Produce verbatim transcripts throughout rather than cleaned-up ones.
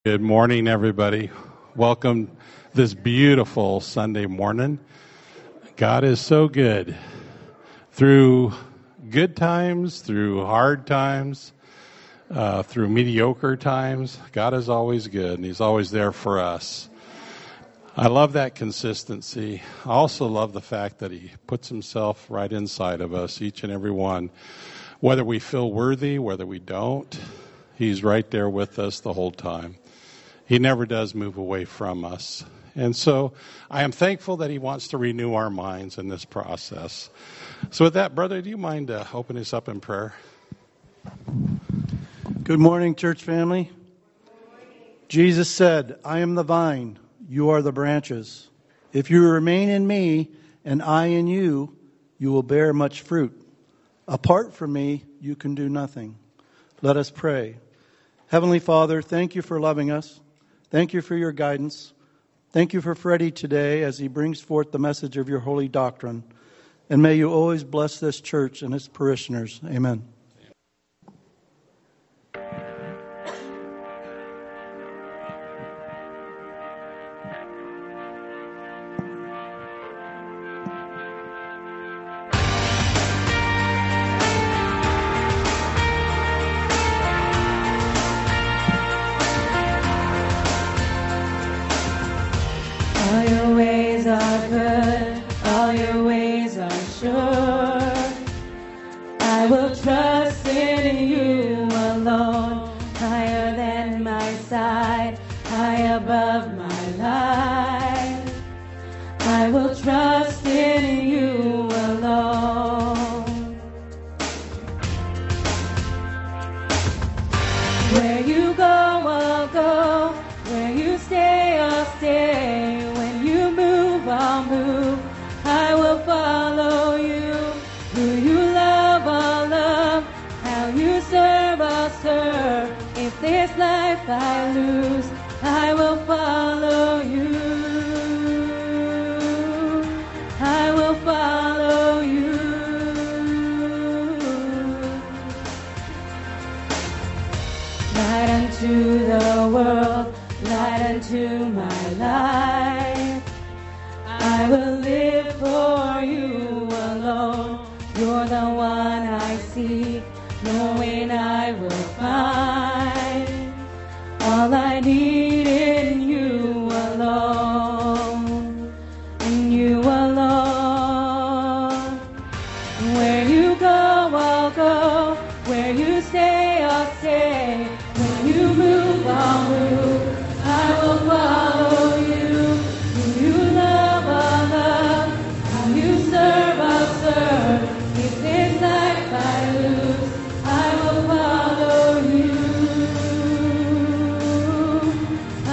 Good morning, everybody. Welcome this beautiful Sunday morning. God is so good. Through good times, through hard times, uh, through mediocre times, God is always good, and He's always there for us. I love that consistency. I also love the fact that He puts Himself right inside of us, each and every one. Whether we feel worthy, whether we don't, He's right there with us the whole time. He never does move away from us. And so I am thankful that He wants to renew our minds in this process. So with that, brother, do you mind uh, opening us up in prayer? Good morning, church family. Jesus said, I am the vine, you are the branches. If you remain in me and I in you, you will bear much fruit. Apart from me, you can do nothing. Let us pray. Heavenly Father, thank you for loving us. Thank you for your guidance. Thank you for Freddie today as he brings forth the message of your holy doctrine. And may you always bless this church and its parishioners. Amen. I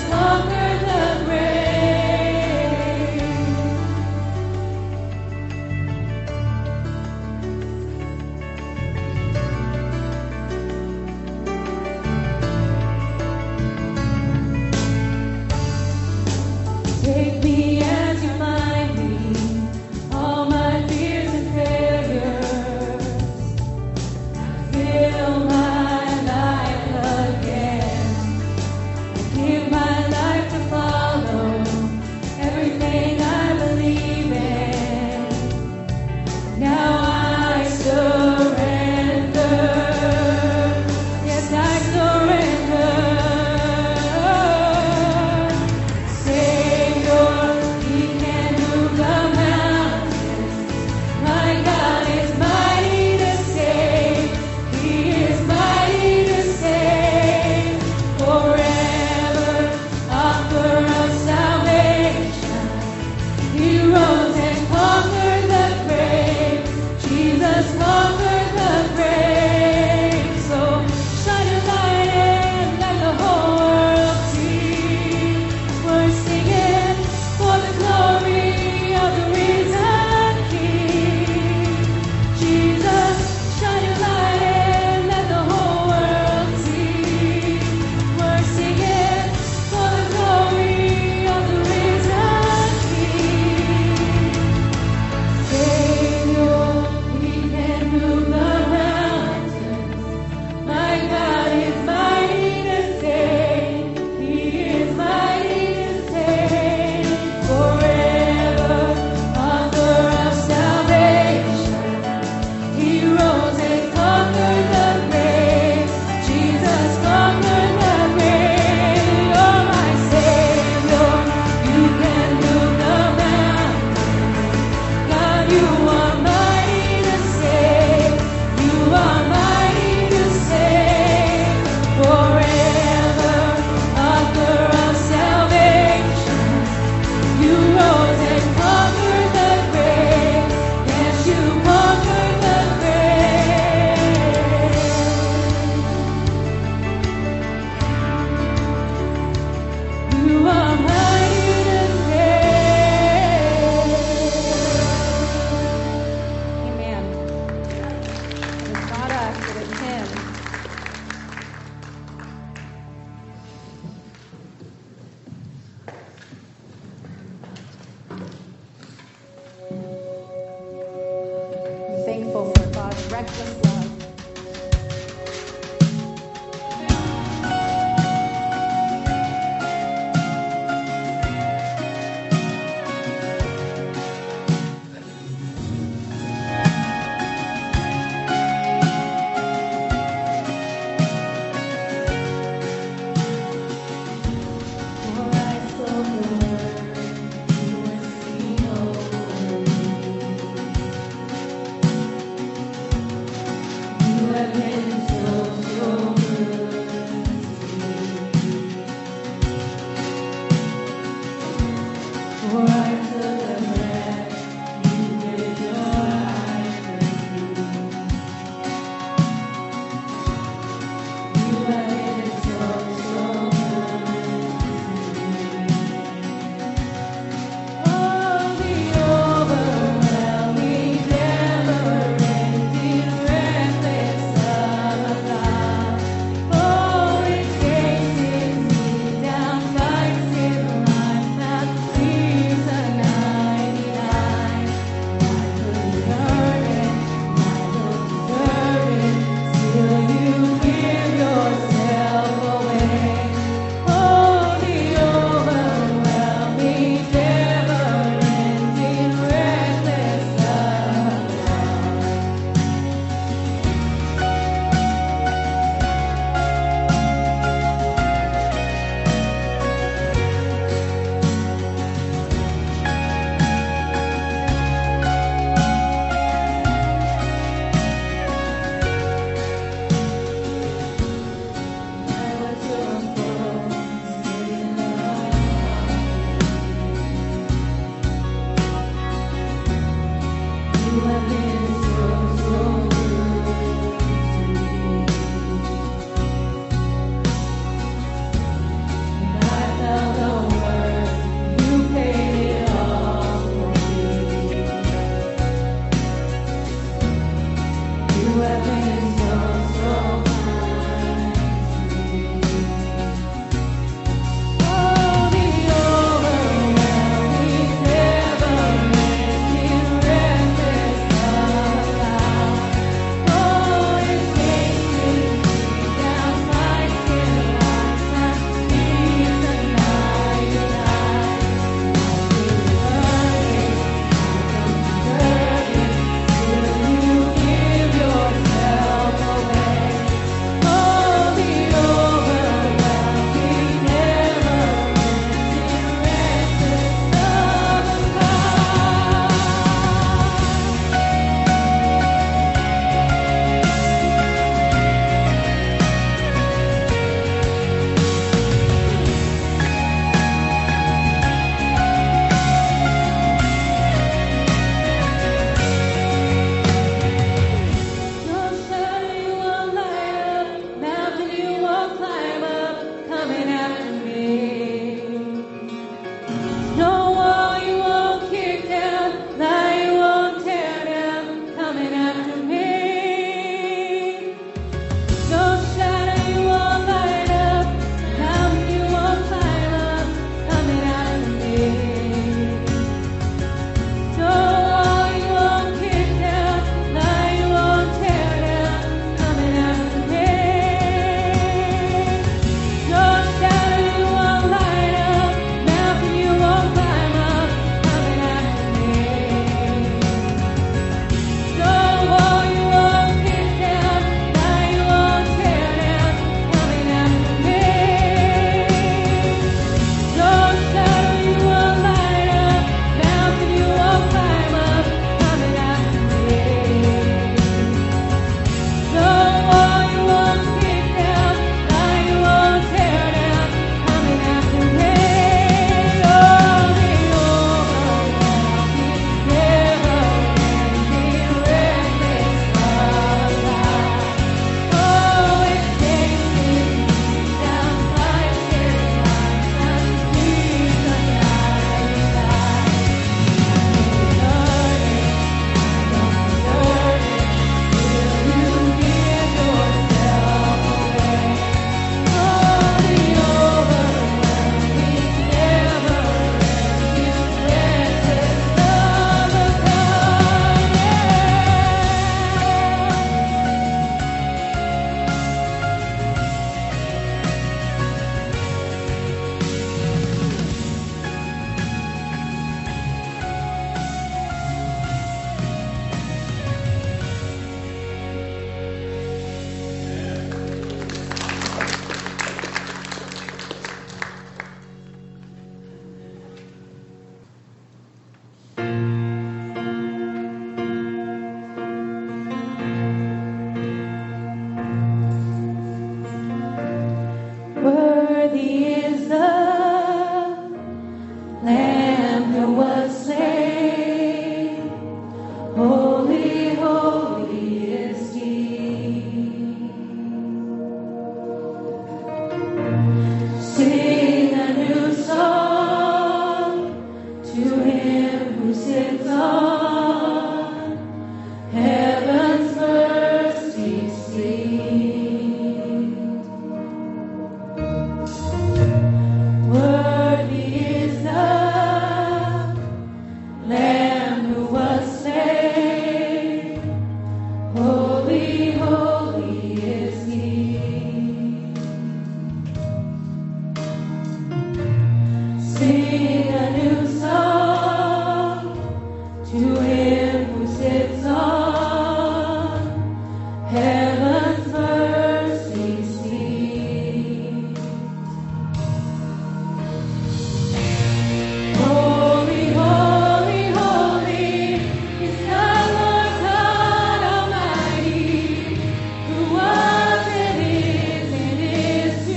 Season sing a new song to Him who sits on heaven's mercy seat. Holy, holy, holy is the Lord God Almighty, who was and is and is to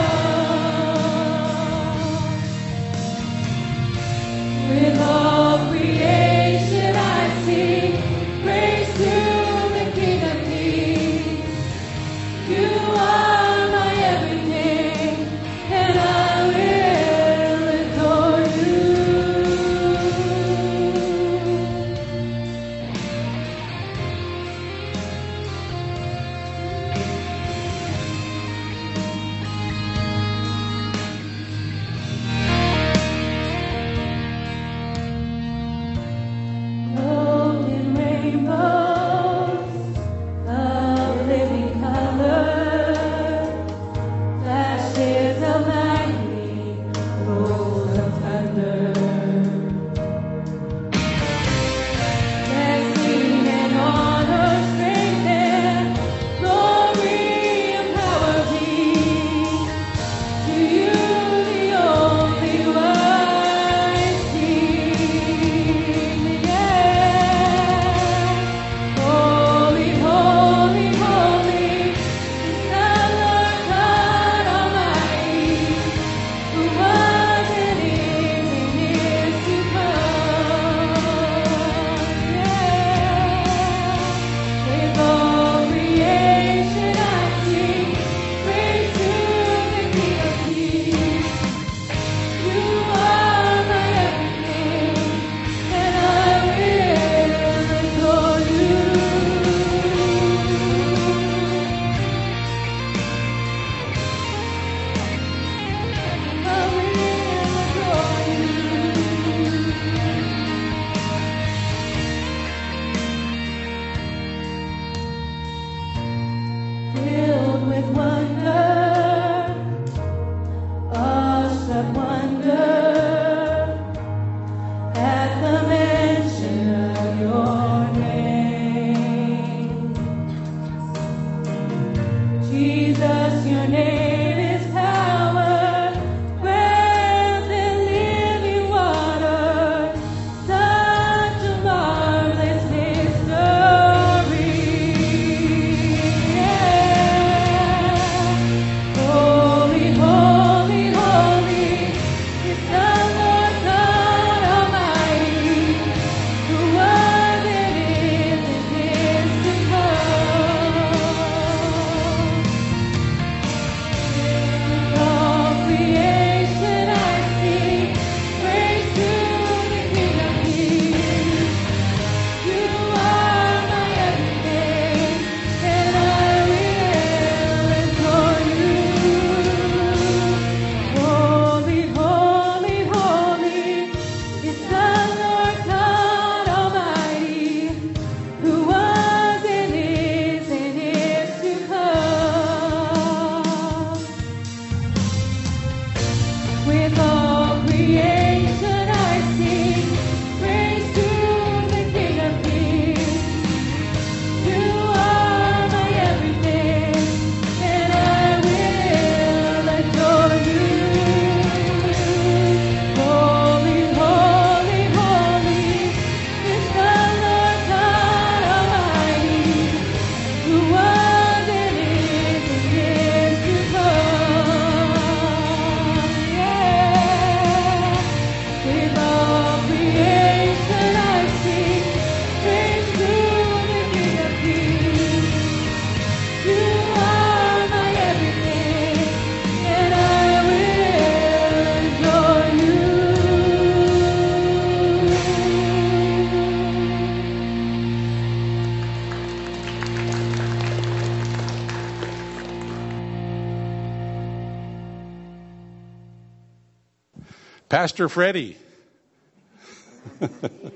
come. With all creation I sing praise to the King of Kings. You are my everything, and I will adore you. Clothed in rainbows of living color, flashes of lightning, rolls of thunder. Blessing and honor, strength and glory and power be to you, the only wise King. Yeah. Holy, holy, holy is the Lord God Almighty, who was and is and is to come. Yeah. With all creation I sing praise to the King of Kings. You are my everything, and I will adore you. I will adore you. Filled with wonder, awestruck wonder, at the mention of your name. Jesus, your name is power, breath and living water, such a marvelous mystery. Yeah. Holy, holy, holy is the Lord God Almighty, who was and is and is to come. All creation I sing praise to the King of Kings. You are my everything, and I will adore you. Holy, holy, holy is the Lord God Almighty, who was and is and is to come. With all creation I sing praise to the King of Kings. You are my everything, and I will adore you. Holy, holy, holy is the Lord God Almighty, who was and is and is to come. Yeah. With all creation I sing praise to the King of Kings. You are my everything, and I will adore you. Pastor Freddie. Come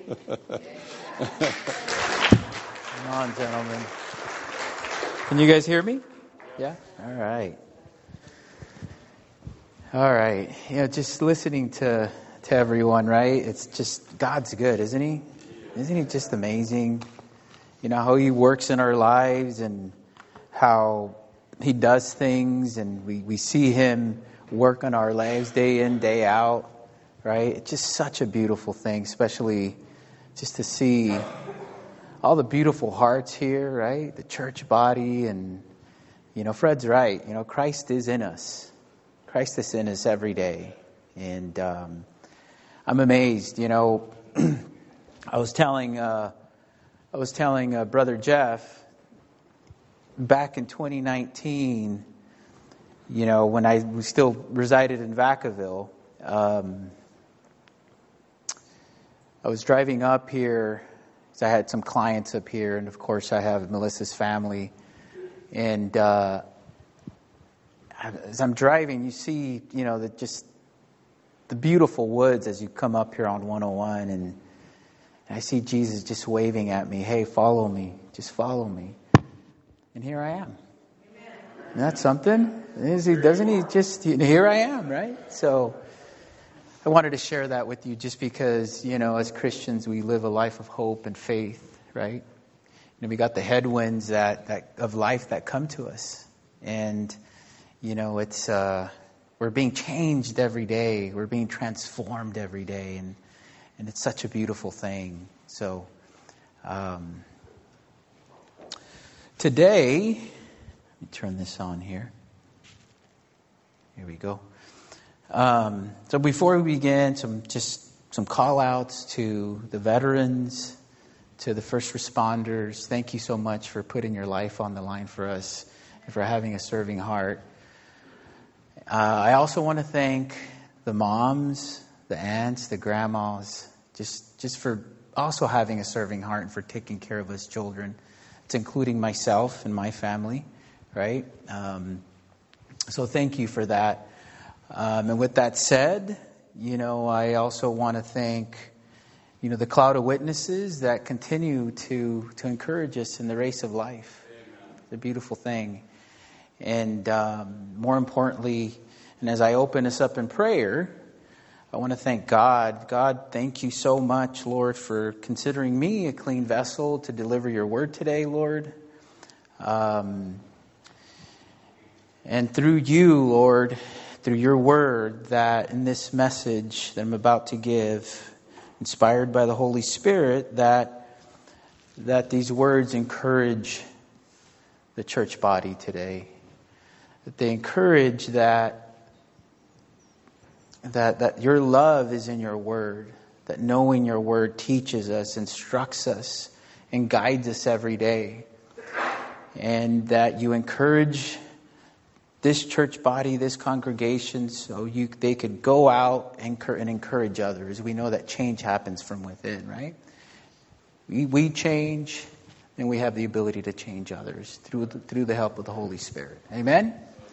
on, gentlemen. Can you guys hear me? Yeah? All right. All right. You know, just listening to to everyone, right? It's just, God's good, isn't He? Isn't He just amazing? You know, how He works in our lives and how He does things, and we, we see Him work on our lives day in, day out, right? It's just such a beautiful thing, especially just to see all the beautiful hearts here, right? The church body, and, you know, Fred's right. You know, Christ is in us. Christ is in us every day. And um, I'm amazed, you know. I was telling, uh, I was telling uh, Brother Jeff, back in twenty nineteen, you know, when I still resided in Vacaville, um, I was driving up here because I had some clients up here, and of course I have Melissa's family. And uh, as I'm driving, you see, you know, the, just the beautiful woods as you come up here on one oh one, and I see Jesus just waving at me, "Hey, follow me, just follow me." And here I am. Isn't that something? Is he, doesn't he just, here I am, right? So I wanted to share that with you just because, you know, as Christians, we live a life of hope and faith, right? You know, we got the headwinds that, that of life that come to us. And, you know, it's, uh, we're being changed every day. We're being transformed every day. And, and it's such a beautiful thing. So, um, today, let me turn this on here. Here we go. Um, so before we begin, some just some call outs to the veterans, to the first responders. Thank you so much for putting your life on the line for us and for having a serving heart. Uh, I also want to thank the moms, the aunts, the grandmas, just just for also having a serving heart and for taking care of us children. It's including myself and my family, right? Um, so thank you for that. Um, and with that said, you know, I also want to thank, you know, the cloud of witnesses that continue to, to encourage us in the race of life. Amen. It's a beautiful thing. And um, more importantly, and as I open us up in prayer, I want to thank God. God, thank you so much, Lord, for considering me a clean vessel to deliver your word today, Lord. Um, and through you, Lord, through your word, that in this message that I'm about to give, inspired by the Holy Spirit, that that these words encourage the church body today. That they encourage that That, that your love is in your word. That knowing your word teaches us, instructs us, and guides us every day. And that you encourage this church body, this congregation, so you they could go out and, and encourage others. We know that change happens from within, right? We, we change, and we have the ability to change others through the, through the help of the Holy Spirit. Amen?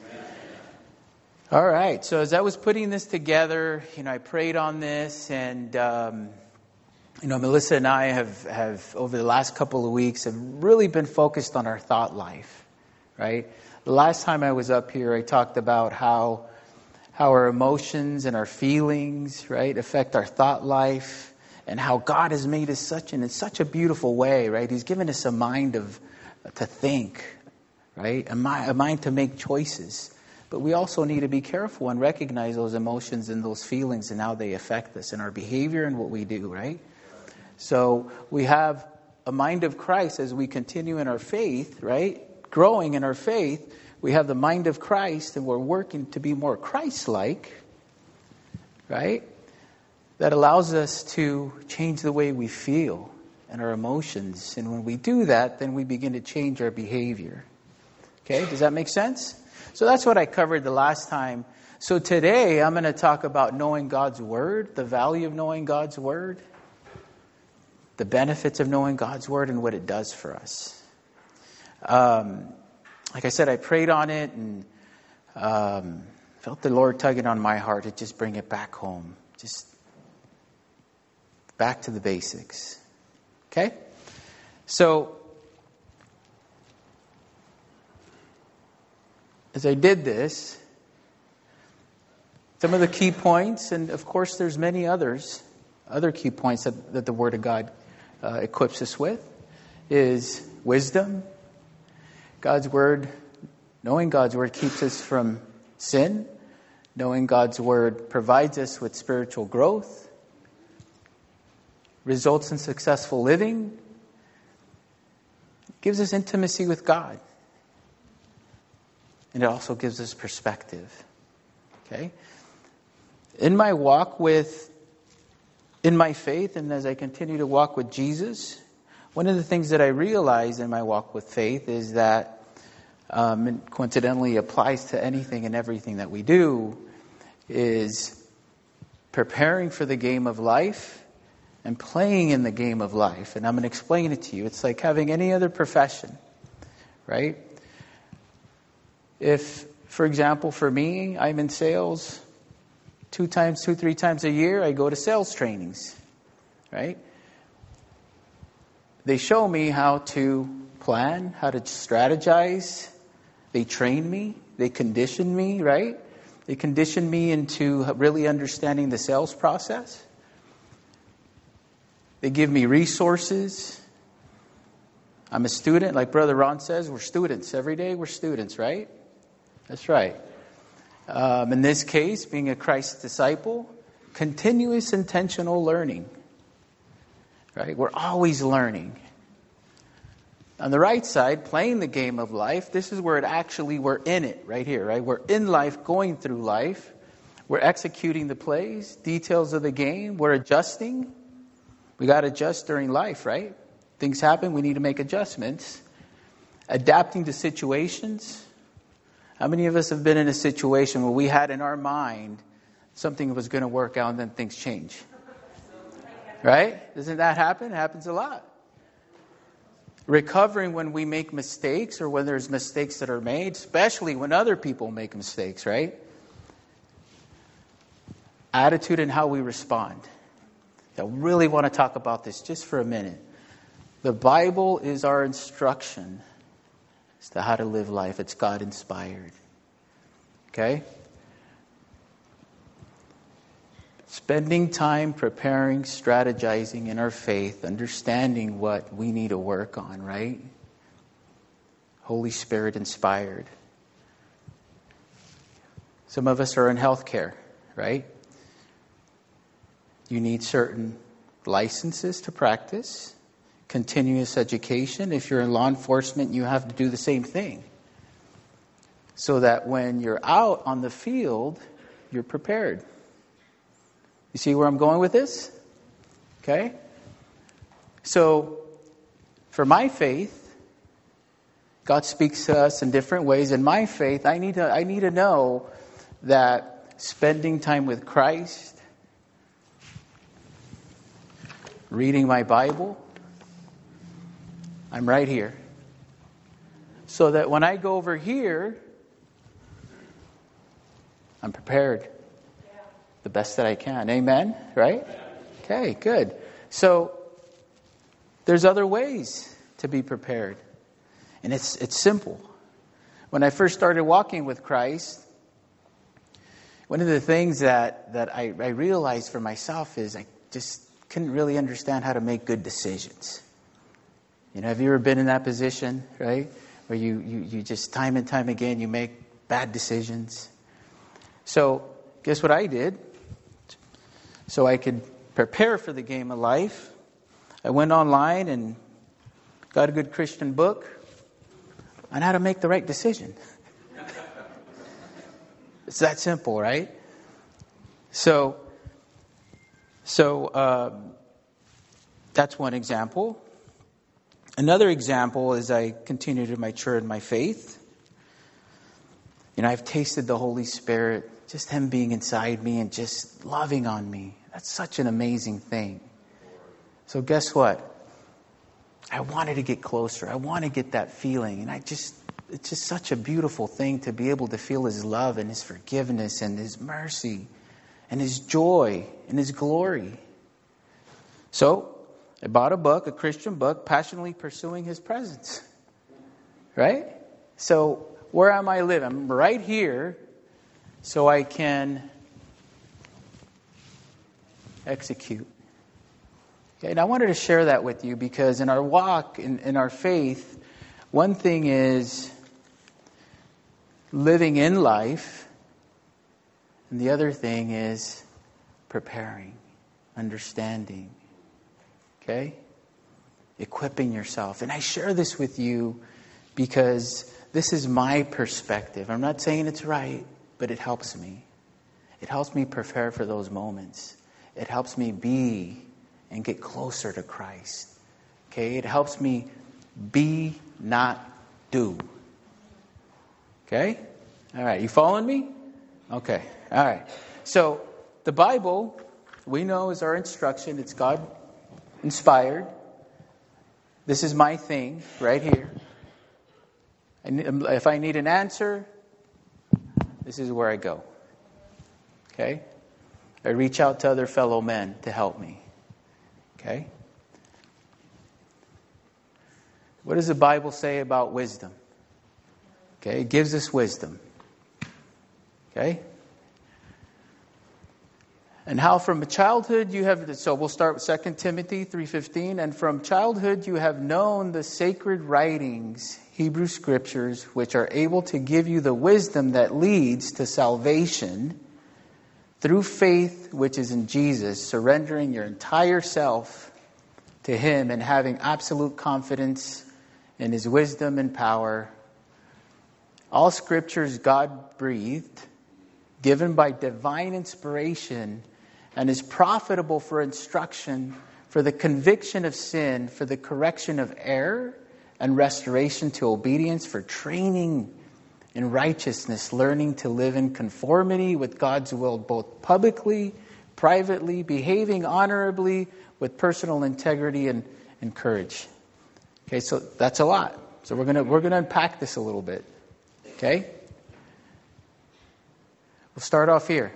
All right, so as I was putting this together, you know, I prayed on this, and, um, you know, Melissa and I have, have, over the last couple of weeks, have really been focused on our thought life, right? The last time I was up here, I talked about how, how our emotions and our feelings, right, affect our thought life, and how God has made us such, in such a beautiful way, right? He's given us a mind of, to think, right? A mind, a mind to make choices. But we also need to be careful and recognize those emotions and those feelings and how they affect us in our behavior and what we do, right? So we have a mind of Christ as we continue in our faith, right? Growing in our faith, we have the mind of Christ, and we're working to be more Christ-like, right? That allows us to change the way we feel and our emotions. And when we do that, then we begin to change our behavior. Okay, does that make sense? So that's what I covered the last time. So today I'm going to talk about knowing God's Word, the value of knowing God's Word, the benefits of knowing God's Word, and what it does for us. Um, like I said, I prayed on it and um, felt the Lord tugging on my heart to just bring it back home. Just back to the basics. Okay? So as I did this, Some of the key points, and of course there's many others, other key points that, that the Word of God uh, equips us with, is wisdom. God's Word, knowing God's Word keeps us from sin. Knowing God's Word provides us with spiritual growth, results in successful living, gives us intimacy with God. And it also gives us perspective. Okay? In my walk with, in my faith, and as I continue to walk with Jesus, one of the things that I realize in my walk with faith is that, um, and coincidentally applies to anything and everything that we do, is preparing for the game of life and playing in the game of life. And I'm going to explain it to you. It's like having any other profession, right? If, for example, for me, I'm in sales two times, two, three times a year, I go to sales trainings, right? They show me how to plan, how to strategize. They train me. They condition me, right? They condition me into really understanding the sales process. They give me resources. I'm a student. Like Brother Ron says, we're students. Every day we're students, right? That's right. Um, in this case, being a Christ disciple, continuous intentional learning. Right? We're always learning. On the right side, playing the game of life, this is where it actually, we're in it, right here, right? We're in life, going through life. We're executing the plays, details of the game. We're adjusting. We got to adjust during life, right? Things happen, we need to make adjustments. Adapting to situations. How many of us have been in a situation where we had in our mind something was going to work out and then things change? Right? Doesn't that happen? It happens a lot. Recovering when we make mistakes or when there's mistakes that are made, especially when other people make mistakes, right? Attitude and how we respond. I really want to talk about this just for a minute. The Bible is our instruction as to how to live life. It's God-inspired. Okay? Spending time preparing, strategizing in our faith, understanding what we need to work on, right? Holy Spirit inspired. Some of us are in healthcare, right? You need certain licenses to practice, continuous education. If you're in law enforcement, you have to do the same thing. So that when you're out on the field, you're prepared. You see where I'm going with this? Okay? So, for my faith, God speaks to us in different ways. In my faith, I need to I need to know that spending time with Christ, reading my Bible, I'm right here. So that when I go over here, I'm prepared. The best that I can. Amen? Right? Okay, good. So, there's other ways to be prepared. And it's it's simple. When I first started walking with Christ, one of the things that, that I, I realized for myself is I just couldn't really understand how to make good decisions. You know, have you ever been in that position, right? Where you, you, you just time and time again, you make bad decisions. So, guess what I did? So I could prepare for the game of life, I went online and got a good Christian book on how to make the right decision. It's that simple, right? So, so um, that's one example. Another example is I continue to mature in my faith. You know, I've tasted the Holy Spirit, just Him being inside me and just loving on me. That's such an amazing thing. So guess what? I wanted to get closer. I want to get that feeling. And I just, it's just such a beautiful thing to be able to feel His love and His forgiveness and His mercy and His joy and His glory. So I bought a book, a Christian book, Passionately Pursuing His Presence. Right? So where am I living? I'm right here so I can execute. Okay, and I wanted to share that with you because in our walk, in, in our faith, one thing is living in life, and the other thing is preparing, understanding, okay? Equipping yourself. And I share this with you because this is my perspective. I'm not saying it's right, but it helps me. It helps me prepare for those moments. It helps me be and get closer to Christ. Okay? It helps me be, not do. Okay? All right. You following me? Okay. All right. So, the Bible, we know, is our instruction. It's God inspired. This is my thing right here. And if I need an answer, this is where I go. Okay? I reach out to other fellow men to help me. Okay? What does the Bible say about wisdom? Okay, it gives us wisdom. Okay? And how from childhood you have, so we'll start with Second Timothy three fifteen, and from childhood you have known the sacred writings, Hebrew scriptures, which are able to give you the wisdom that leads to salvation through faith which is in Jesus, surrendering your entire self to Him and having absolute confidence in His wisdom and power. All scripture is God-breathed, given by divine inspiration, and is profitable for instruction, for the conviction of sin, for the correction of error, and restoration to obedience, for training in righteousness, learning to live in conformity with God's will, both publicly, privately, behaving honorably, with personal integrity and, and courage. Okay, so that's a lot. So we're gonna we're gonna unpack this a little bit. Okay? We'll start off here.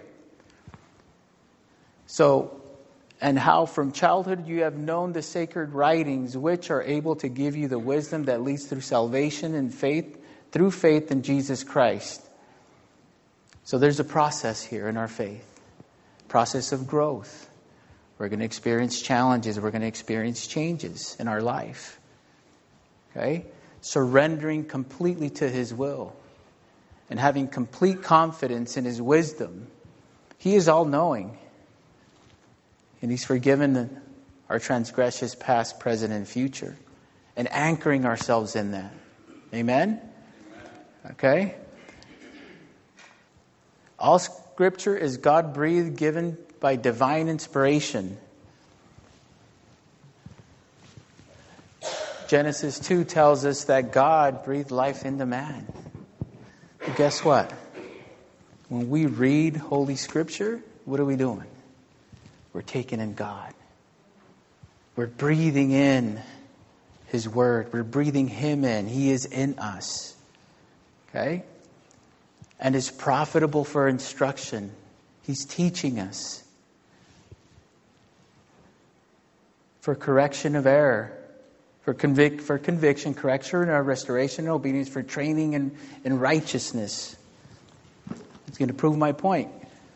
So, and how from childhood you have known the sacred writings, which are able to give you the wisdom that leads through salvation and faith, through faith in Jesus Christ. So there's a process here in our faith. Process of growth. We're going to experience challenges. We're going to experience changes in our life. Okay? Surrendering completely to His will. And having complete confidence in His wisdom. He is all-knowing. And He's forgiven our transgressions past, present, and future. And anchoring ourselves in that. Amen? Okay? All scripture is God-breathed, given by divine inspiration. Genesis two tells us that God breathed life into man. But guess what? When we read Holy Scripture, what are we doing? We're taking in God. We're breathing in His Word. We're breathing Him in. He is in us. Okay? And is profitable for instruction. He's teaching us. For correction of error. For convic- for conviction, correction, and restoration and obedience. For training in, in righteousness. It's going to prove my point.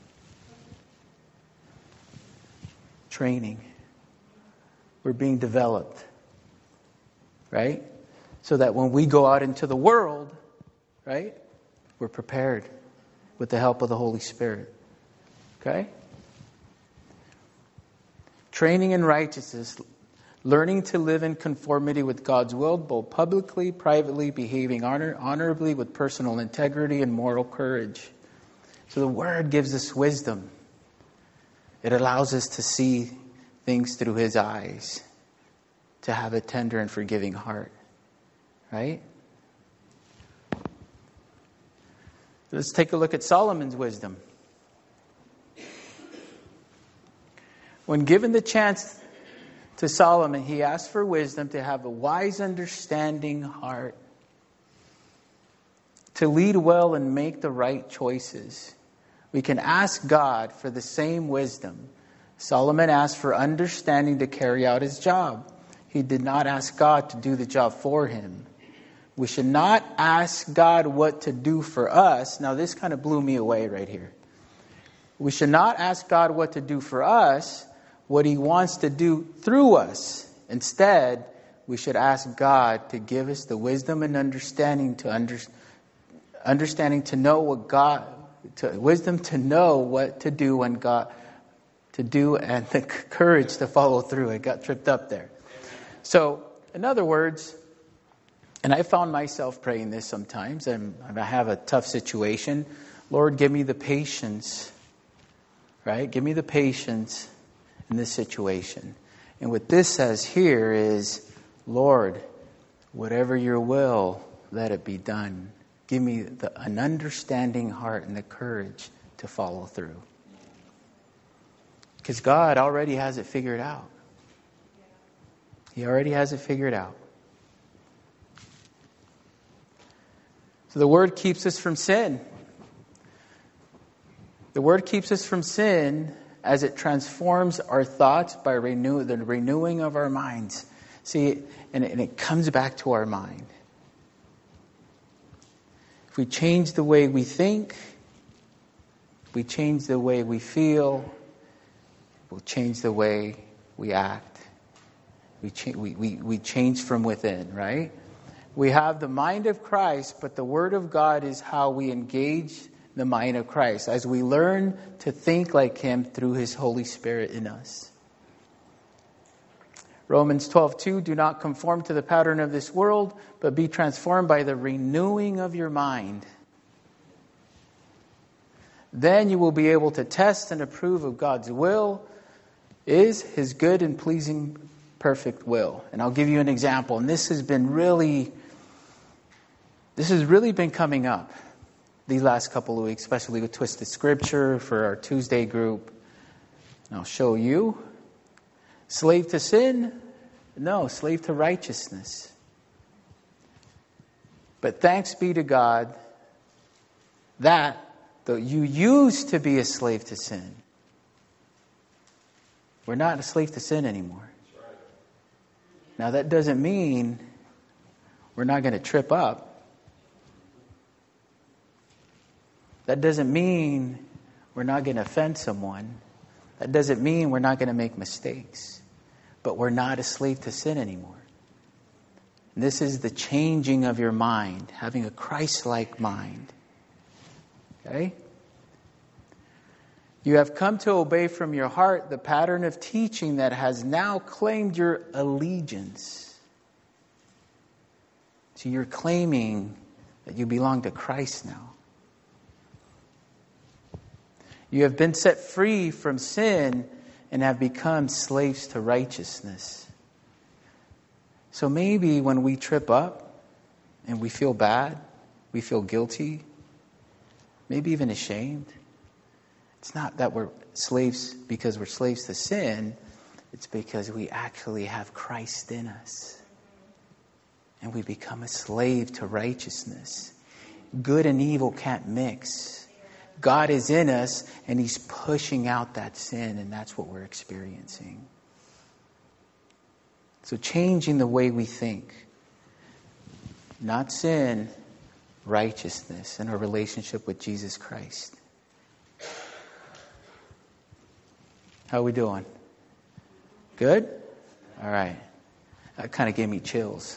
Training. We're being developed. Right? So that when we go out into the world, right, we're prepared with the help of the Holy Spirit. Okay? Training in righteousness. Learning to live in conformity with God's will, both publicly, privately, behaving honor, honorably with personal integrity and moral courage. So the Word gives us wisdom. It allows us to see things through His eyes. To have a tender and forgiving heart. Right? Let's take a look at Solomon's wisdom. When given the chance to Solomon, he asked for wisdom to have a wise, understanding heart, to lead well and make the right choices. We can ask God for the same wisdom. Solomon asked for understanding to carry out his job. He did not ask God to do the job for him. We should not ask God what to do for us. Now, this kind of blew me away right here. We should not ask God what to do for us, what He wants to do through us. Instead, we should ask God to give us the wisdom and understanding to under, understanding to know what God, to, wisdom to know what to do when God, to do, and the courage to follow through. I got tripped up there. So, in other words, and I found myself praying this sometimes, and I have a tough situation. Lord, give me the patience, right? Give me the patience in this situation. And what this says here is, Lord, whatever your will, let it be done. Give me the, an understanding heart and the courage to follow through. Because God already has it figured out. He already has it figured out. So the Word keeps us from sin. The Word keeps us from sin as it transforms our thoughts by renew, the renewing of our minds. See, and it, and it comes back to our mind. If we change the way we think, if we change the way we feel, we'll change the way we act. We, cha- we, we, we change from within, right? We have the mind of Christ, but the Word of God is how we engage the mind of Christ as we learn to think like Him through His Holy Spirit in us. Romans twelve two, do not conform to the pattern of this world, but be transformed by the renewing of your mind. Then you will be able to test and approve of God's will, is His good and pleasing perfect will. And I'll give you an example. And this has been really, this has really been coming up these last couple of weeks, especially with Twisted Scripture for our Tuesday group. And I'll show you. Slave to sin? No, slave to righteousness. But thanks be to God that though you used to be a slave to sin, we're not a slave to sin anymore. Now that doesn't mean we're not going to trip up. That doesn't mean we're not going to offend someone. That doesn't mean we're not going to make mistakes. But we're not a slave to sin anymore. And this is the changing of your mind, having a Christ-like mind. Okay? You have come to obey from your heart the pattern of teaching that has now claimed your allegiance. So you're claiming that you belong to Christ now. You have been set free from sin and have become slaves to righteousness. So maybe when we trip up and we feel bad, we feel guilty, maybe even ashamed, it's not that we're slaves because we're slaves to sin. It's because we actually have Christ in us. And we become a slave to righteousness. Good and evil can't mix. God is in us and He's pushing out that sin, and that's what we're experiencing. So changing the way we think. Not sin, righteousness and our relationship with Jesus Christ. How are we doing? Good? All right. That kind of gave me chills.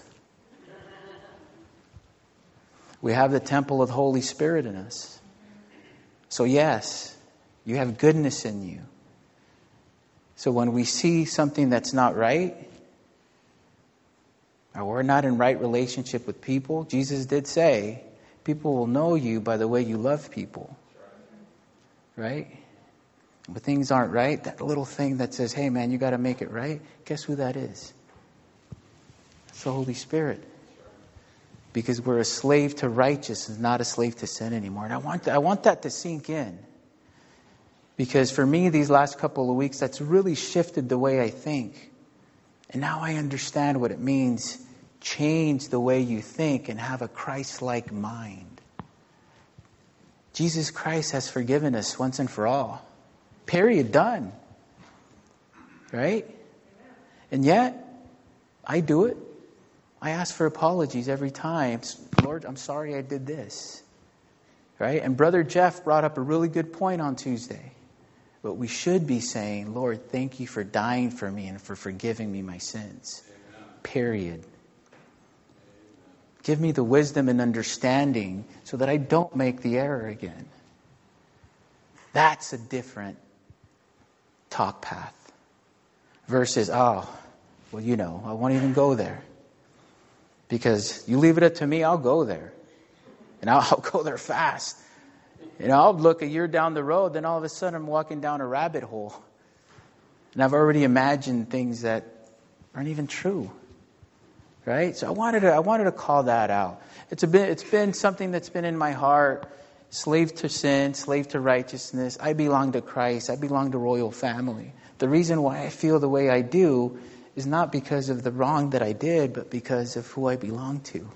We have the temple of the Holy Spirit in us. So yes, you have goodness in you. So when we see something that's not right, or we're not in right relationship with people, Jesus did say, people will know you by the way you love people. Right? When things aren't right, that little thing that says, hey man, you got to make it right, guess who that is? It's the Holy Spirit. Because we're a slave to righteousness, not a slave to sin anymore. And I want, I want that to sink in. Because for me, these last couple of weeks, that's really shifted the way I think. And now I understand what it means. Change the way you think and have a Christ-like mind. Jesus Christ has forgiven us once and for all. Period. Done. Right? And yet, I do it. I ask for apologies every time. Lord, I'm sorry I did this. Right? And Brother Jeff brought up a really good point on Tuesday. But we should be saying, Lord, thank you for dying for me and for forgiving me my sins. Amen. Period. Give me the wisdom and understanding so that I don't make the error again. That's a different talk path. Versus, oh, well, you know, I won't even go there. Because you leave it up to me, I'll go there. And I'll, I'll go there fast. You know, I'll look a year down the road, then all of a sudden I'm walking down a rabbit hole. And I've already imagined things that aren't even true. Right? So I wanted to I wanted to call that out. It's a bit it's been something that's been in my heart. Slave to sin, slave to righteousness. I belong to Christ. I belong to royal family. The reason why I feel the way I do is not because of the wrong that I did, but because of who I belong to.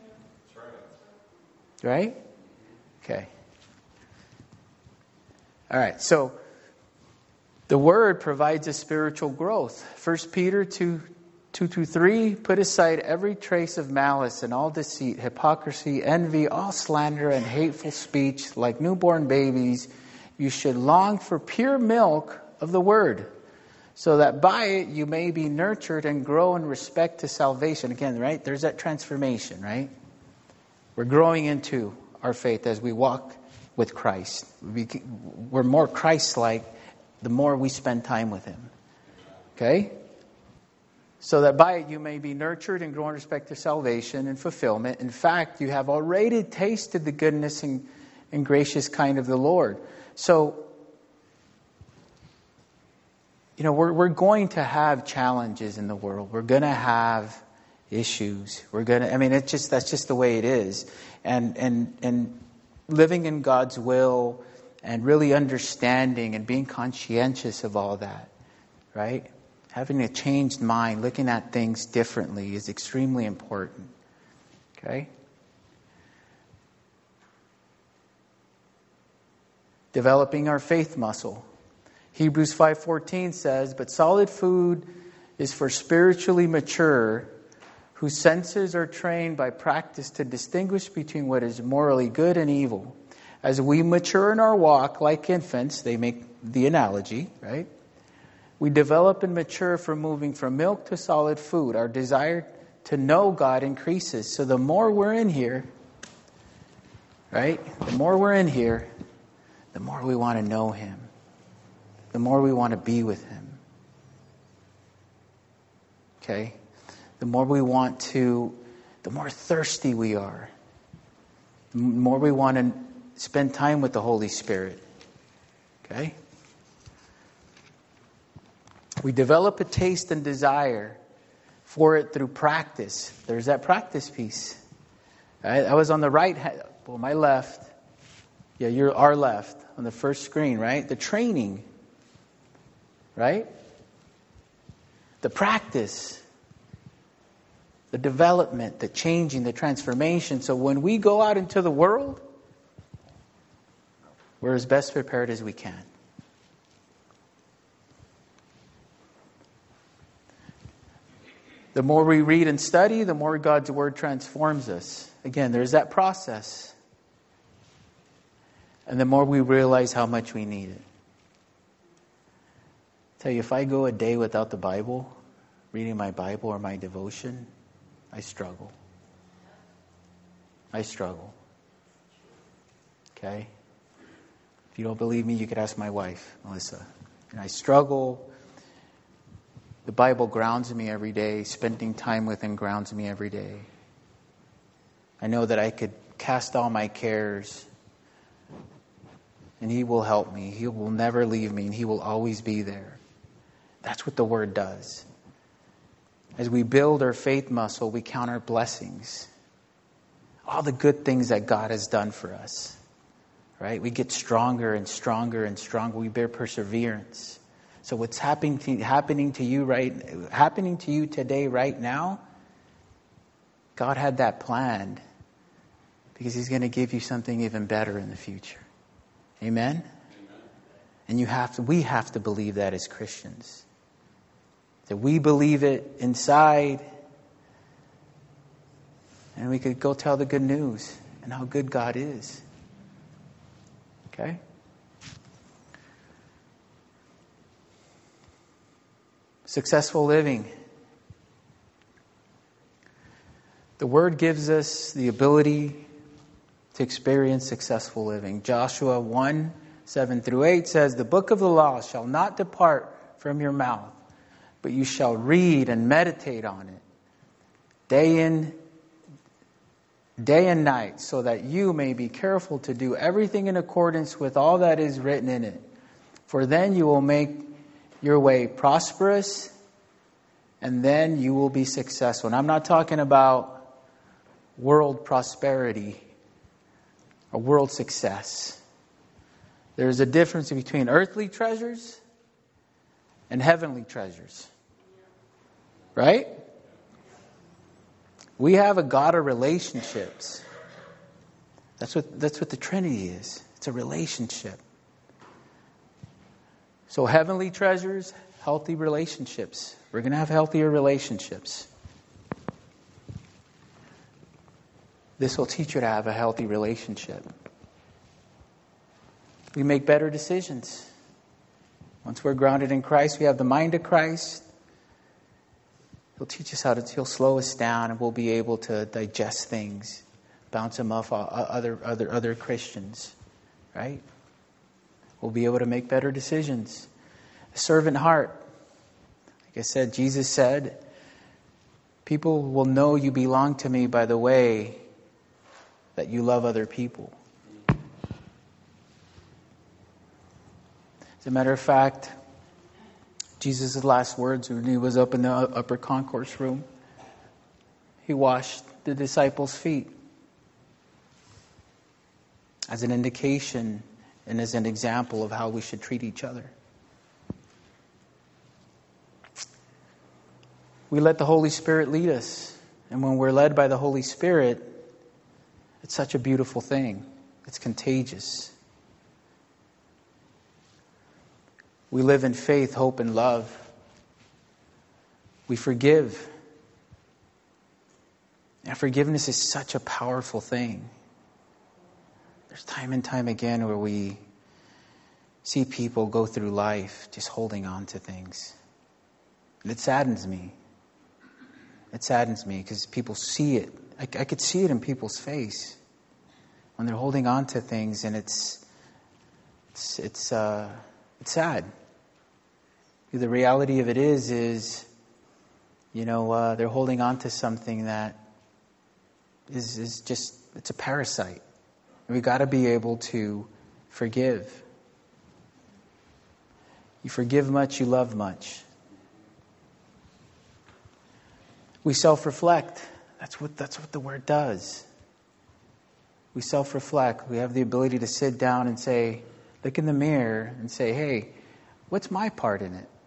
Right? Okay. All right, so the Word provides a spiritual growth. First Peter two, two to three, put aside every trace of malice and all deceit, hypocrisy, envy, all slander and hateful speech. Like newborn babies, you should long for pure milk of the Word, so that by it you may be nurtured and grow in respect to salvation. Again, right, there's that transformation, right? We're growing into our faith as we walk with Christ. We're more Christ-like the more we spend time with Him. Okay? So that by it you may be nurtured and grow in respect to salvation and fulfillment. In fact, you have already tasted the goodness and, and gracious kind of the Lord. So, you know, we're we're going to have challenges in the world. We're going to have issues. We're going to, I mean, it's just, that's just the way it is. And, and, and, living in God's will and really understanding and being conscientious of all that, right? Having a changed mind, looking at things differently is extremely important. Okay? Developing our faith muscle. Hebrews five fourteen says, "But solid food is for spiritually mature, whose senses are trained by practice to distinguish between what is morally good and evil. As we mature in our walk, like infants," they make the analogy, right? "We develop and mature from moving from milk to solid food. Our desire to know God increases." So the more we're in here, right? The more we're in here, the more we want to know Him. The more we want to be with Him. Okay? The more we want to, the more thirsty we are. The more we want to spend time with the Holy Spirit. Okay? We develop a taste and desire for it through practice. There's that practice piece. I, I was on the right hand, well, my left. Yeah, you're our left on the first screen, right? The training. Right? The practice. The development, the changing, the transformation. So when we go out into the world, we're as best prepared as we can. The more we read and study, the more God's Word transforms us. Again, there's that process. And the more we realize how much we need it. I tell you, if I go a day without the Bible, reading my Bible or my devotion, I struggle. I struggle. Okay? If you don't believe me, you could ask my wife, Melissa. And I struggle. The Bible grounds me every day. Spending time with Him grounds me every day. I know that I could cast all my cares, and He will help me. He will never leave me, and He will always be there. That's what the Word does. As we build our faith muscle, we count our blessings. All the good things that God has done for us. Right? We get stronger and stronger and stronger. We bear perseverance. So what's happening to, happening to you right happening to you today, right now, God had that planned because He's going to give you something even better in the future. Amen? Amen. And you have to we have to believe that as Christians. That we believe it inside, and we could go tell the good news and how good God is. Okay? Successful living. The Word gives us the ability to experience successful living. Joshua one, seven through eight says, "The book of the law shall not depart from your mouth, but you shall read and meditate on it day in, day and night, so that you may be careful to do everything in accordance with all that is written in it. For then you will make your way prosperous, and then you will be successful." And I'm not talking about world prosperity or world success. There's a difference between earthly treasures and heavenly treasures. Right? We have a God of relationships. That's what that's what the Trinity is. It's a relationship. So heavenly treasures, healthy relationships. We're going to have healthier relationships. This will teach you to have a healthy relationship. We make better decisions. Once we're grounded in Christ, we have the mind of Christ. He'll teach us how to, he'll slow us down, and we'll be able to digest things, bounce them off other, other, other Christians, right? We'll be able to make better decisions. A servant heart. Like I said, Jesus said, "People will know you belong to me by the way that you love other people." As a matter of fact, Jesus' last words when he was up in the upper concourse room, he washed the disciples' feet as an indication and as an example of how we should treat each other. We let the Holy Spirit lead us. And when we're led by the Holy Spirit, it's such a beautiful thing. It's contagious. We live in faith, hope, and love. We forgive. And forgiveness is such a powerful thing. There's time and time again where we see people go through life just holding on to things. And it saddens me. It saddens me because people see it. I, I could see it in people's face when they're holding on to things, and it's it's it's uh, it's sad. The reality of it is, is you know, uh, they're holding on to something that is is just it's a parasite. We got to be able to forgive. You forgive much, you love much. We self-reflect. That's what that's what the Word does. We self-reflect. We have the ability to sit down and say, look in the mirror and say, "Hey, what's my part in it?"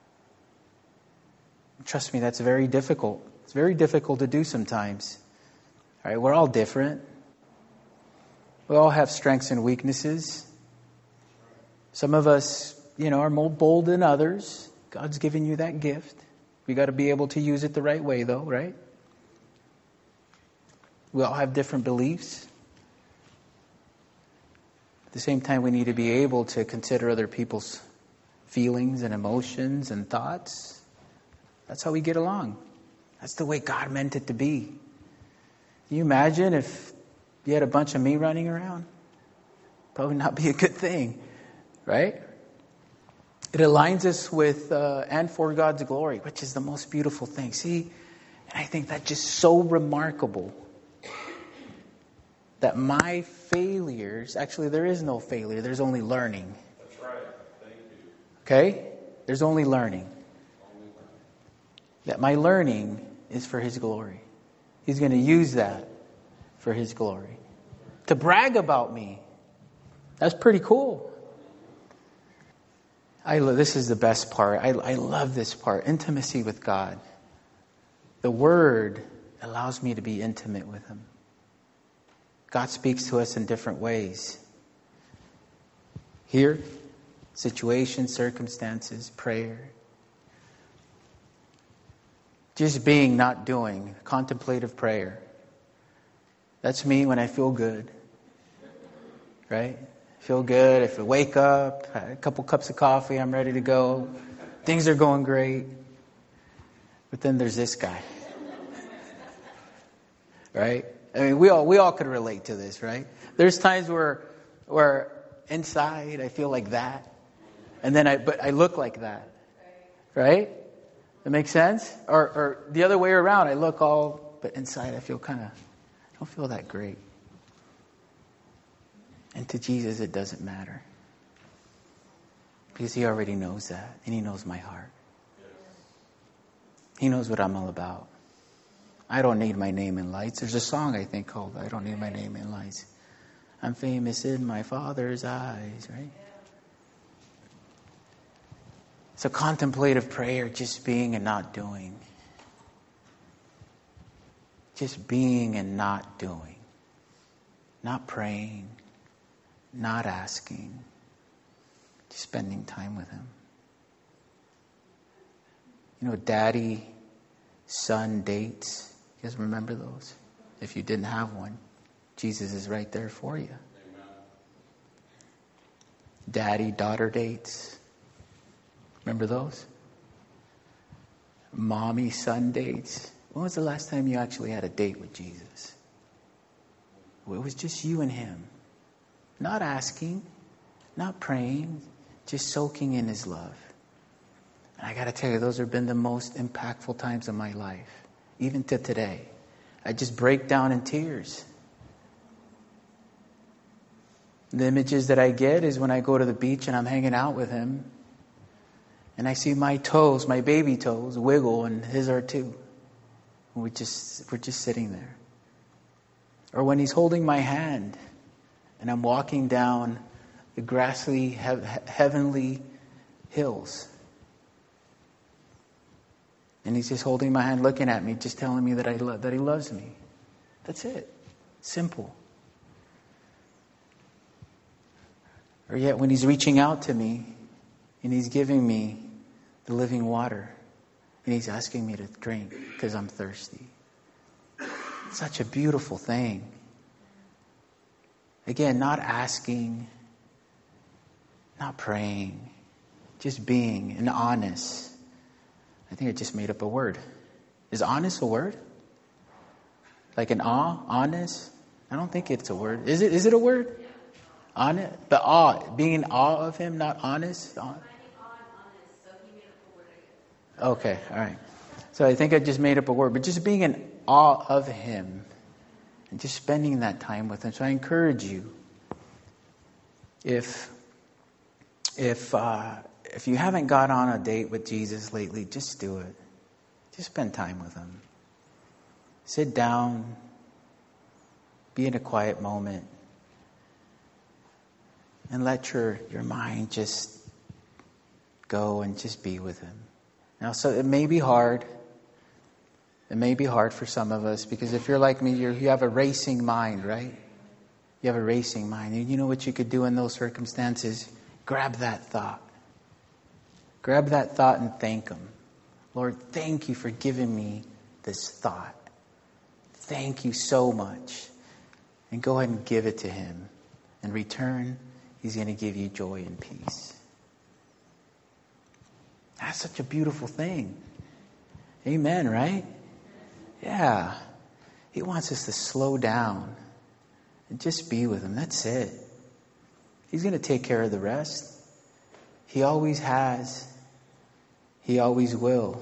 Trust me, that's very difficult. It's very difficult to do sometimes. All right, we're all different. We all have strengths and weaknesses. Some of us, you know, are more bold than others. God's given you that gift. We got to be able to use it the right way, though, right? We all have different beliefs. At the same time, we need to be able to consider other people's feelings and emotions and thoughts. That's how we get along. That's the way God meant it to be. Can you imagine if you had a bunch of me running around? Probably not be a good thing, right? It aligns us with uh, and for God's glory, which is the most beautiful thing. See, and I think that's just so remarkable that my failures, actually there is no failure, there's only learning. That's right. Thank you. Okay? There's only learning. That my learning is for His glory. He's going to use that for His glory. To brag about me, that's pretty cool. I lo- this is the best part. I, I love this part. Intimacy with God. The Word allows me to be intimate with Him. God speaks to us in different ways. Here, situations, circumstances, prayer. Just being, not doing. Contemplative prayer. That's me when I feel good. Right? Feel good. If I wake up, had a couple cups of coffee, I'm ready to go. Things are going great. But then there's this guy. Right? I mean, we all we all could relate to this, right? There's times where where inside I feel like that. And then I but I look like that. Right? That makes sense? Or or the other way around, I look all but inside I feel kind of I don't feel that great. And to Jesus it doesn't matter. Because he already knows that. And he knows my heart. He knows what I'm all about. I don't need my name in lights. There's a song, I think, called I Don't Need My Name in Lights. I'm famous in my Father's eyes, right? It's a contemplative prayer, just being and not doing. Just being and not doing. Not praying. Not asking. Just spending time with him. You know, daddy, son dates. You guys remember those? If you didn't have one, Jesus is right there for you. Amen. Daddy, daughter dates. Remember those? Mommy, son dates. When was the last time you actually had a date with Jesus? Well, it was just you and him. Not asking, not praying, just soaking in his love. And I got to tell you, those have been the most impactful times of my life. Even to today. I just break down in tears. The images that I get is when I go to the beach and I'm hanging out with him. And I see my toes, my baby toes, wiggle, and his are too. And we just, we're just sitting there. Or when he's holding my hand and I'm walking down the grassy, he- heavenly hills. And he's just holding my hand, looking at me, just telling me that I lo- that he loves me. That's it. Simple. Or yet when he's reaching out to me and he's giving me the living water and he's asking me to drink because I'm thirsty. It's such a beautiful thing. Again, not asking, not praying, just being and honest. I think I just made up a word. Is honest a word? Like an awe? Honest? I don't think it's a word. Is it? Is it a word? Honest? But awe. Being in awe of him, not honest? Okay, all right. So I think I just made up a word. But just being in awe of him. And just spending that time with him. So I encourage you. If... If... Uh, If you haven't got on a date with Jesus lately, just do it. Just spend time with him. Sit down. Be in a quiet moment. And let your, your mind just go and just be with him. Now, so it may be hard. It may be hard for some of us because if you're like me, you're, you have a racing mind, right? You have a racing mind. And you know what you could do in those circumstances? Grab that thought. Grab that thought and thank him. Lord, thank you for giving me this thought. Thank you so much. And go ahead and give it to him. In return, he's going to give you joy and peace. That's such a beautiful thing. Amen, right? Yeah. He wants us to slow down and just be with him. That's it. He's going to take care of the rest. He always has. He always will.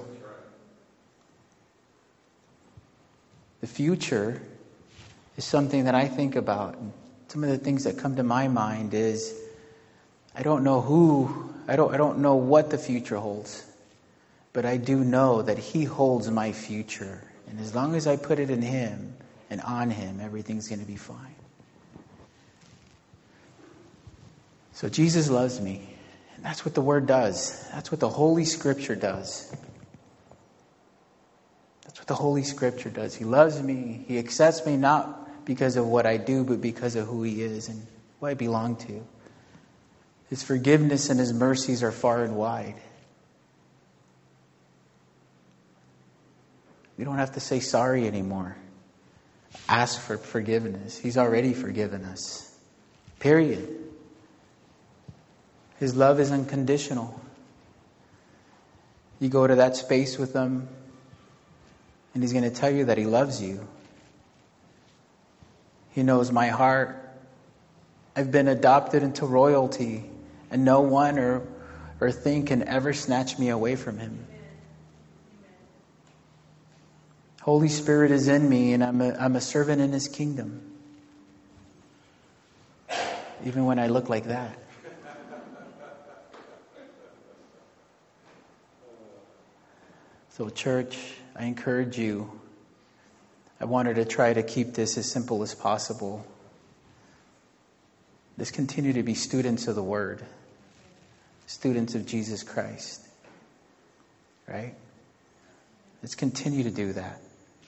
The future is something that I think about. Some of the things that come to my mind is I don't know who, I don't I don't know what the future holds. But I do know that he holds my future. And as long as I put it in him and on him, everything's going to be fine. So Jesus loves me. And that's what the Word does. That's what the Holy Scripture does. That's what the Holy Scripture does. He loves me. He accepts me not because of what I do, but because of who he is and who I belong to. His forgiveness and his mercies are far and wide. We don't have to say sorry anymore. Ask for forgiveness. He's already forgiven us. Period. His love is unconditional. You go to that space with him And He's going to tell you that He loves you. He knows my heart. I've been adopted into royalty, and no one or, or thing can ever snatch me away from Him. Holy Spirit is in me, and I'm a, I'm a servant in His kingdom. Even when I look like that. So, church, I encourage you. I wanted to try to keep this as simple as possible. Let's continue to be students of the Word. Students of Jesus Christ. Right? Let's continue to do that.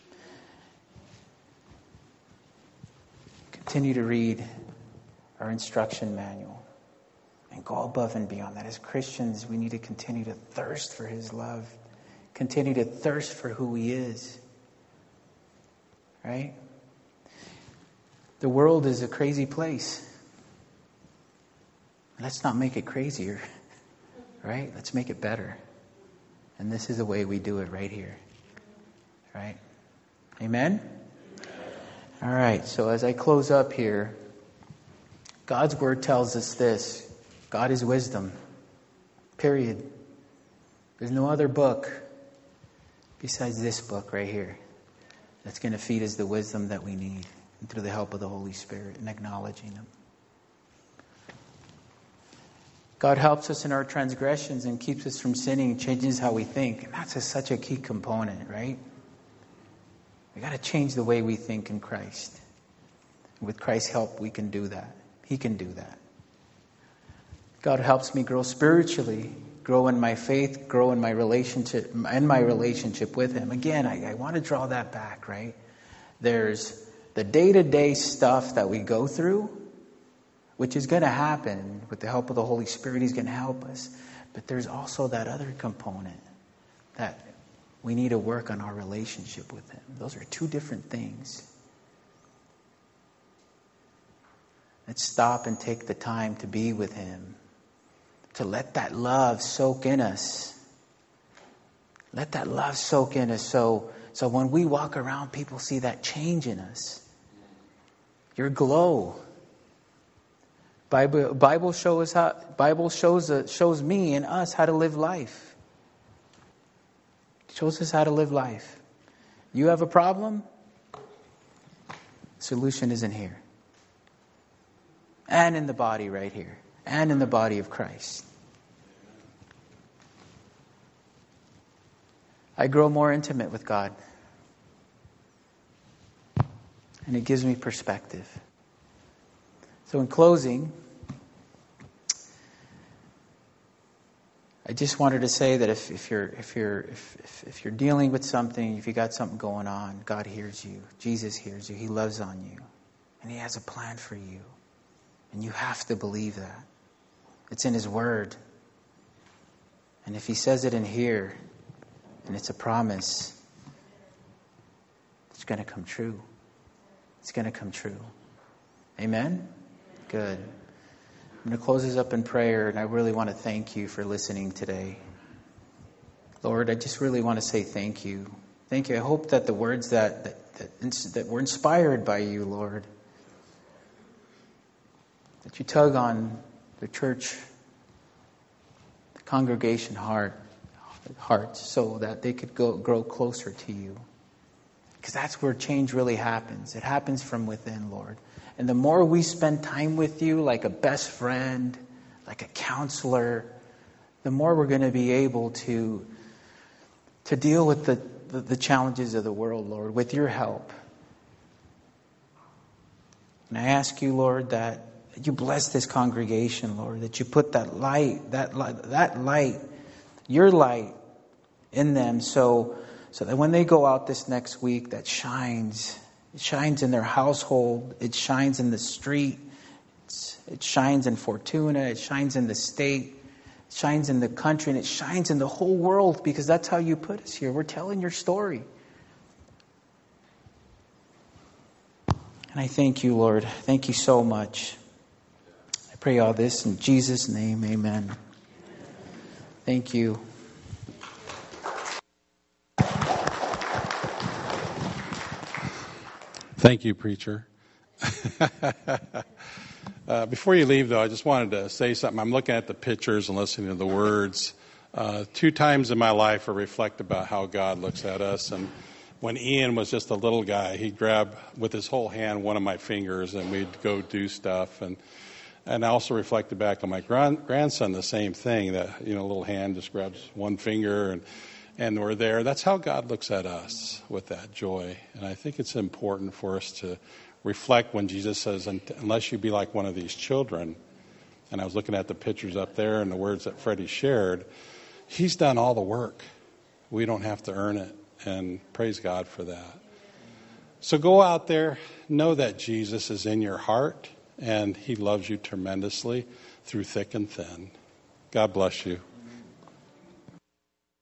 Continue to read our instruction manual. And go above and beyond that. As Christians, we need to continue to thirst for His love. Continue to thirst for who He is. Right? The world is a crazy place. Let's not make it crazier. Right? Let's make it better. And this is the way we do it right here. Right? Amen? All right. So as I close up here, God's Word tells us this. God is wisdom. Period. There's no other book besides this book right here that's going to feed us the wisdom that we need, and through the help of the Holy Spirit and acknowledging Him. God helps us in our transgressions and keeps us from sinning, changes how we think. And that's a, such a key component, right? We got to change the way we think in Christ. With Christ's help, we can do that. He can do that. God helps me grow spiritually, grow in my faith, grow in my relationship, in my relationship with Him. Again, I, I want to draw that back, right? There's the day-to-day stuff that we go through, which is going to happen with the help of the Holy Spirit. He's going to help us. But there's also that other component that we need to work on our relationship with Him. Those are two different things. Let's stop and take the time to be with Him. To let that love soak in us. Let that love soak in us so, so when we walk around, people see that change in us. Your glow. Bible, Bible shows how. Bible shows uh, shows me and us how to live life. It shows us how to live life. You have a problem? Solution isn't here. And in the body right here. And in the body of Christ. I grow more intimate with God. And it gives me perspective. So in closing, I just wanted to say that if, if you're if you're if, if, if you're dealing with something, if you got something going on, God hears you. Jesus hears you. He loves on you. And He has a plan for you. And you have to believe that. It's in His Word. And if He says it in here, and it's a promise, it's going to come true. It's going to come true. Amen? Good. I'm going to close this up in prayer, and I really want to thank you for listening today. Lord, I just really want to say thank you. Thank you. I hope that the words that that, that, that were inspired by you, Lord, that you tug on the church, the congregation heart, hearts, so that they could go grow closer to you. Because that's where change really happens. It happens from within, Lord. And the more we spend time with you, like a best friend, like a counselor, the more we're going to be able to, to deal with the, the, the challenges of the world, Lord, with your help. And I ask you, Lord, that you bless this congregation, Lord, that you put that light, that light, that light, your light in them, so so that when they go out this next week, that shines. It shines in their household. It shines in the street. It's, it shines in Fortuna. It shines in the state. It shines in the country. And it shines in the whole world, because that's how you put us here. We're telling your story. And I thank you, Lord. Thank you so much. I pray all this in Jesus' name. Amen. Thank you. Thank you, preacher. uh, before you leave, though, I just wanted to say something. I'm looking at the pictures and listening to the words. Uh, two times in my life I reflect about how God looks at us. And when Ian was just a little guy, he'd grab with his whole hand one of my fingers and we'd go do stuff. And and I also reflected back on my grand, grandson, the same thing, that, you know, a little hand just grabs one finger and and we're there. That's how God looks at us, with that joy. And I think it's important for us to reflect when Jesus says, unless you be like one of these children. And I was looking at the pictures up there and the words that Freddie shared. He's done all the work. We don't have to earn it. And praise God for that. So go out there, know that Jesus is in your heart and he loves you tremendously through thick and thin. God bless you.